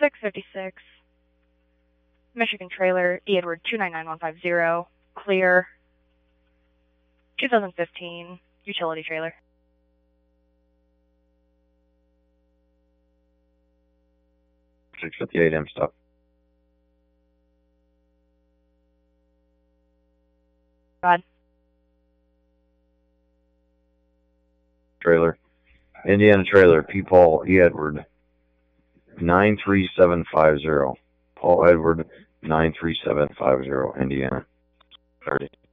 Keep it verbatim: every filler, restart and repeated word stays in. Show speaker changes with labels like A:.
A: six fifty-six. Michigan trailer, E. Edward two nine nine one five zero. Clear. two thousand fifteen. Utility trailer.
B: six fifty-eight M stop.
A: God.
B: Trailer. Indiana trailer, P. Paul E. Edward, nine three seven five zero. Paul Edward, nine three seven five zero, Indiana. thirty.